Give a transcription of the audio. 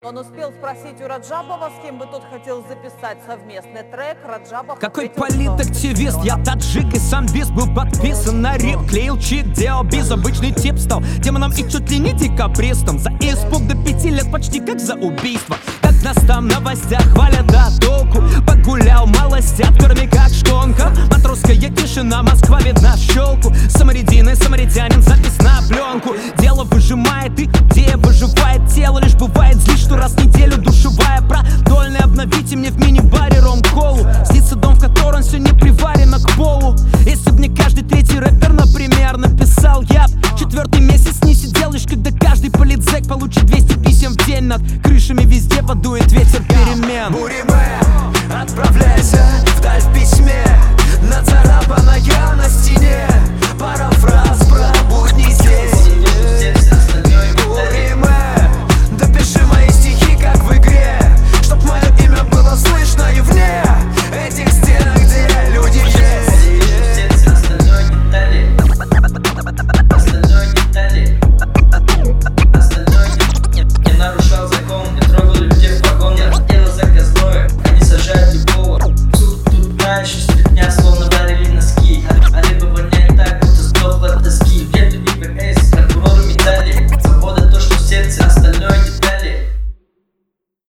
Он успел спросить у Раджабова, с кем бы тот хотел записать совместный трек. Раджабов какой ответил, политактивист, я таджик и сам без был подписан на рэп. Клеил чит, делал без, обычный тип стал демоном и чуть ли не декабристом. За испуг до 5 лет почти как за убийство. Как нас там в новостях хвалят до толку. Погулял малостят, кроме как шконка. Матросская тишина, Москва видна в щелку. Самарядин, самаритянин, запись на пленку. Дело выжимает и идея выживает. Тело лишь бывает злит, что раз в неделю душевая. Продольный обновите мне в мини-баре ром-колу. Снится дом, в котором все не приварено к полу. Если б не каждый третий рэпер, например, написал, я б 4-й месяц не сидел, лишь когда каждый политзек получит 200 писем в день. Над крышами везде подует ветер перемен. Буриме, отправляйся вдаль в письме, нацарапанная на стене парафраз.